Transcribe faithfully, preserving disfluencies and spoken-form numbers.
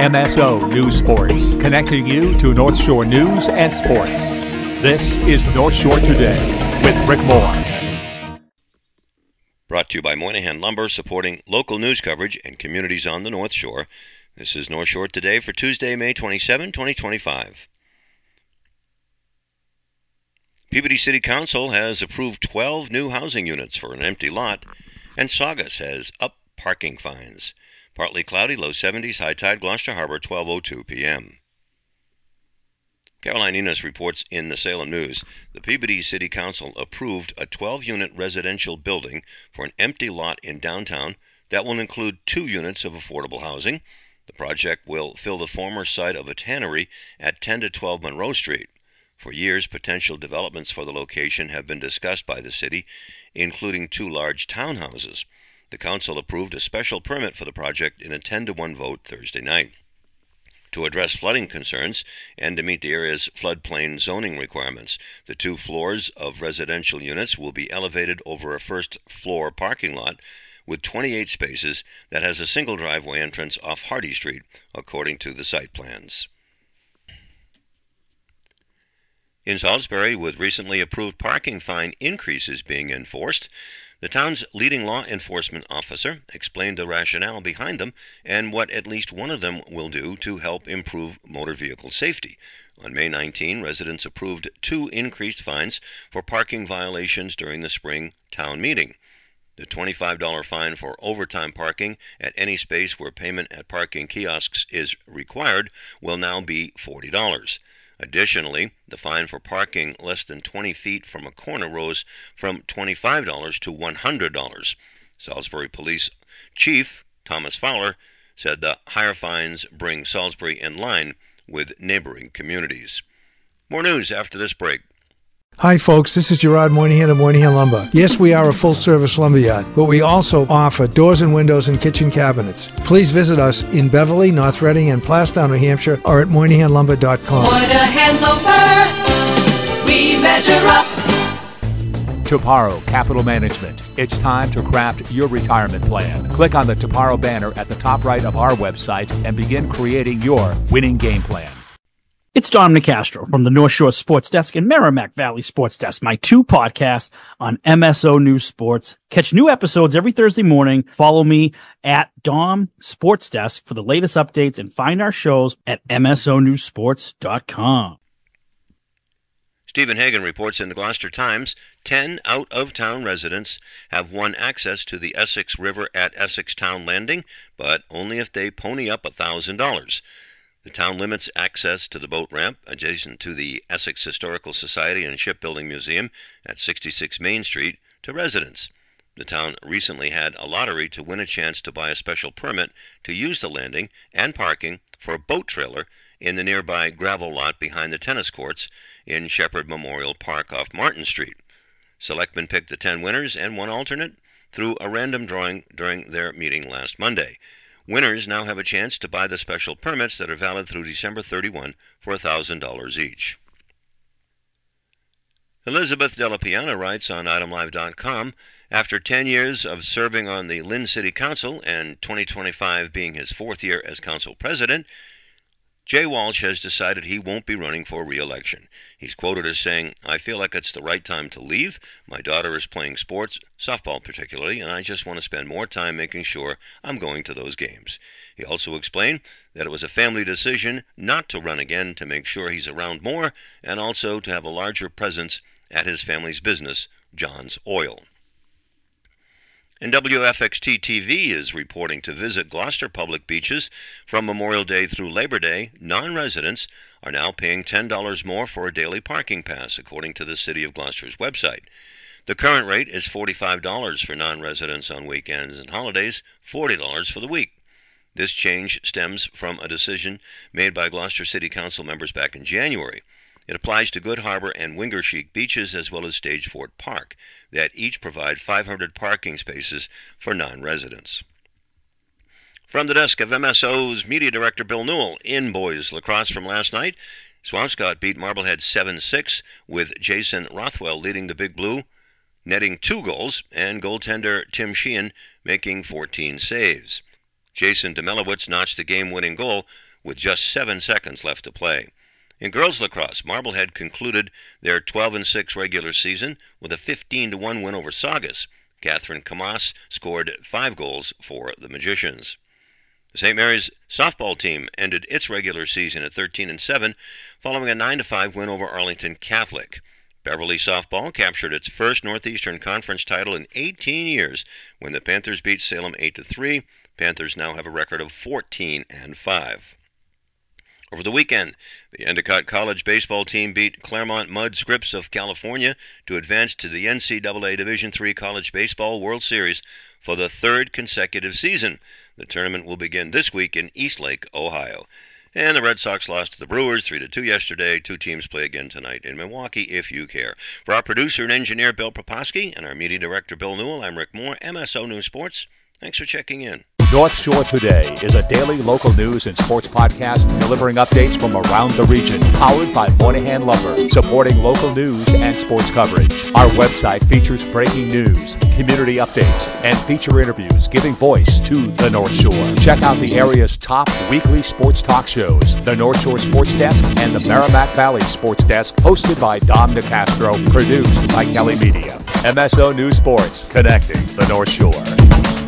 M S O News Sports, connecting you to North Shore news and sports. This is North Shore Today with Rick Moore. Brought to you by Moynihan Lumber, supporting local news coverage and communities on the North Shore. This is North Shore Today for Tuesday, May twenty-seventh, twenty twenty-five. Peabody City Council has approved twelve new housing units for an empty lot, and Saugus has upped parking fines. Partly cloudy, low seventies, high tide, Gloucester Harbor, twelve oh two p.m. Caroline Enos reports in the Salem News, the Peabody City Council approved a twelve-unit residential building for an empty lot in downtown that will include two units of affordable housing. The project will fill the former site of a tannery at ten to twelve Monroe Street. For years, potential developments for the location have been discussed by the city, including two large townhouses. The council approved a special permit for the project in a ten to one vote Thursday night. To address flooding concerns and to meet the area's floodplain zoning requirements, the two floors of residential units will be elevated over a first-floor parking lot with twenty-eight spaces that has a single driveway entrance off Hardy Street, according to the site plans. In Salisbury, with recently approved parking fine increases being enforced, the town's leading law enforcement officer explained the rationale behind them and what at least one of them will do to help improve motor vehicle safety. On May nineteenth, residents approved two increased fines for parking violations during the spring town meeting. The twenty-five dollars fine for overtime parking at any space where payment at parking kiosks is required will now be forty dollars. Additionally, the fine for parking less than twenty feet from a corner rose from twenty-five dollars to one hundred dollars. Salisbury Police Chief Thomas Fowler said the higher fines bring Salisbury in line with neighboring communities. More news after this break. Hi folks, this is Gerard Moynihan of Moynihan Lumber. Yes, we are a full-service lumberyard, but we also offer doors and windows and kitchen cabinets. Please visit us in Beverly, North Reading, and Plastown, New Hampshire, or at moynihan lumber dot com. Moynihan Lumber, we measure up. Toparo Capital Management. It's time to craft your retirement plan. Click on the Toparo banner at the top right of our website and begin creating your winning game plan. It's Dom Nicastro from the North Shore Sports Desk and Merrimack Valley Sports Desk, my two podcasts on M S O News Sports. Catch new episodes every Thursday morning. Follow me at Dom Sports Desk for the latest updates and find our shows at M S O news sports dot com. Stephen Hagan reports in the Gloucester Times, ten out-of-town residents have won access to the Essex River at Essex Town Landing, but only if they pony up one thousand dollars. The town limits access to the boat ramp adjacent to the Essex Historical Society and Shipbuilding Museum at sixty-six Main Street to residents. The town recently had a lottery to win a chance to buy a special permit to use the landing and parking for a boat trailer in the nearby gravel lot behind the tennis courts in Shepherd Memorial Park off Martin Street. Selectmen picked the ten winners and one alternate through a random drawing during their meeting last Monday. Winners now have a chance to buy the special permits that are valid through December thirty-first for one thousand dollars each. Elizabeth Della Piana writes on item live dot com, after ten years of serving on the Lynn City Council and twenty twenty-five being his fourth year as council president, Jay Walsh has decided he won't be running for re-election. He's quoted as saying, "I feel like it's the right time to leave. My daughter is playing sports, softball particularly, and I just want to spend more time making sure I'm going to those games." He also explained that it was a family decision not to run again to make sure he's around more and also to have a larger presence at his family's business, John's Oil. And W F X T T V is reporting to visit Gloucester public beaches from Memorial Day through Labor Day. Non-residents are now paying ten dollars more for a daily parking pass, according to the City of Gloucester's website. The current rate is forty-five dollars for non-residents on weekends and holidays, forty dollars for the week. This change stems from a decision made by Gloucester City Council members back in January. It applies to Good Harbor and Wingershik beaches as well as Stage Fort Park, that each provide five hundred parking spaces for non-residents. From the desk of M S O's Media Director Bill Newell, in boys lacrosse from last night, Swampscott beat Marblehead seven six, with Jason Rothwell leading the Big Blue, netting two goals, and goaltender Tim Sheehan making fourteen saves. Jason Demelowitz notched the game-winning goal with just seven seconds left to play. In girls lacrosse, Marblehead concluded their twelve and six regular season with a fifteen to one win over Saugus. Catherine Camas scored five goals for the Magicians. The Saint Mary's softball team ended its regular season at thirteen and seven, following a nine to five win over Arlington Catholic. Beverly softball captured its first Northeastern Conference title in eighteen years when the Panthers beat Salem eight to three. Panthers now have a record of fourteen and five. Over the weekend, the Endicott College baseball team beat Claremont Mud Scripps of California to advance to the N C double A Division three College Baseball World Series for the third consecutive season. The tournament will begin this week in Eastlake, Ohio. And the Red Sox lost to the Brewers three to two yesterday. Two teams play again tonight in Milwaukee, if you care. For our producer and engineer, Bill Proposki, and our media director, Bill Newell, I'm Rick Moore, M S O News Sports. Thanks for checking in. North Shore Today is a daily local news and sports podcast delivering updates from around the region, powered by Moynihan Lumber, supporting local news and sports coverage. Our website features breaking news, community updates, and feature interviews giving voice to the North Shore. Check out the area's top weekly sports talk shows, the North Shore Sports Desk and the Merrimack Valley Sports Desk, hosted by Dom DeCastro, produced by Kelly Media. M S O News Sports, connecting the North Shore.